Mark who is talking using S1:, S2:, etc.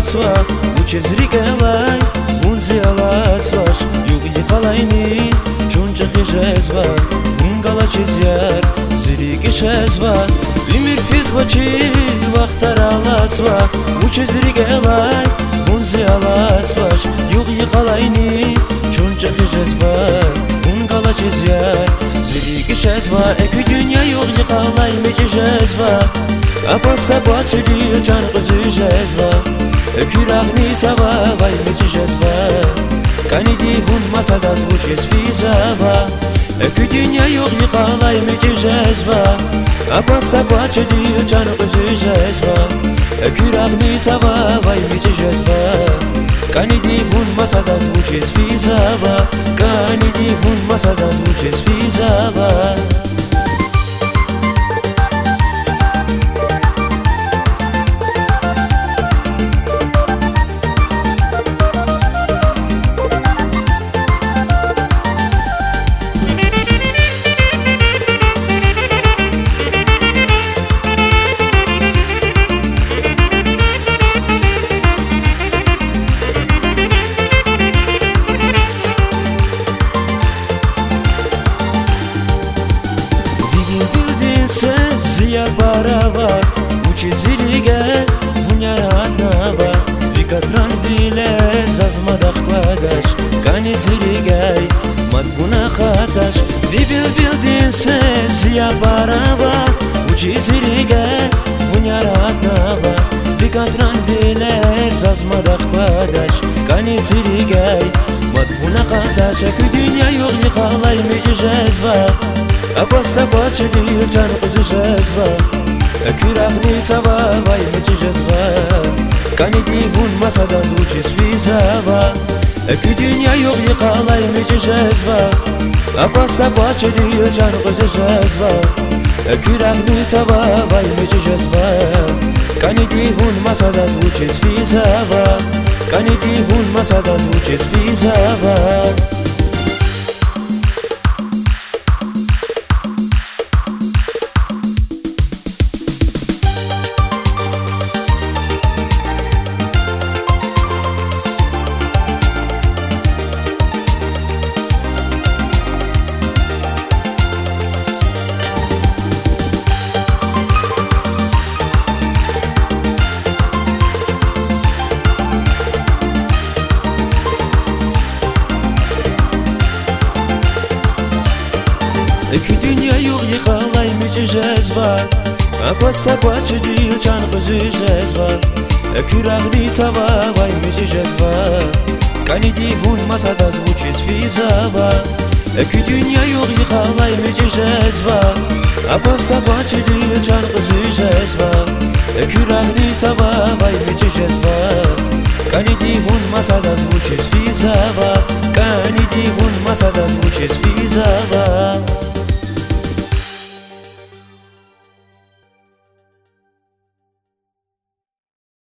S1: sva uçe zrigelay unzi alasvaş yugi qalayni chuncha khejezva ungala chezyar zrigi shezva limir fizvachi vaqtar alasva uçe zrigelay unzi alasvaş yugi qalayni chuncha khejezva ungala chezyar zrigi shezva ek dünya yugi qalay mejezva apasta bachdi chan quzejezva Küragni sava vai mejezva Kani divun masada zvuches fisava Küdünya yok yıkalay mejezva Apasta bachdi chan quzejezva Küragni sava vai mejezva Kani divun masada zvuches fisava Kani divun masada zvuches fisava Ziyar barava uçi ziliga vunya adnava vikatran vile zazmadak kvadash kani ziligay madvuna khatash vibil bildin se ziyar barava uçi ziliga vunya adnava vikatran vile zazmadak kvadash kani ziligay madvuna khatash ku dünya yok yıkalay mejezva Apasta bachdi chan quzejezva Küragni sava vai mejezva Kani divun masada zvuches fisava Ki dünya yok yıkalay mejezva Apasta bachdi chan quzejezva Küragni sava vai mejezva Kani divun masada zvuches fisava Kani divun masada zvuches fisava Ki dünya yok yıkalay mejezva Apasta bachdi chan quzejezva Küragni sava vai mejezva Kani divun masada zvuches fisava Ki dünya yok yıkalay mejezva Apasta bachdi chan quzejezva Küragni sava vai mejezva Kani divun masada zvuches fisava Kani divun masada zvuches fisava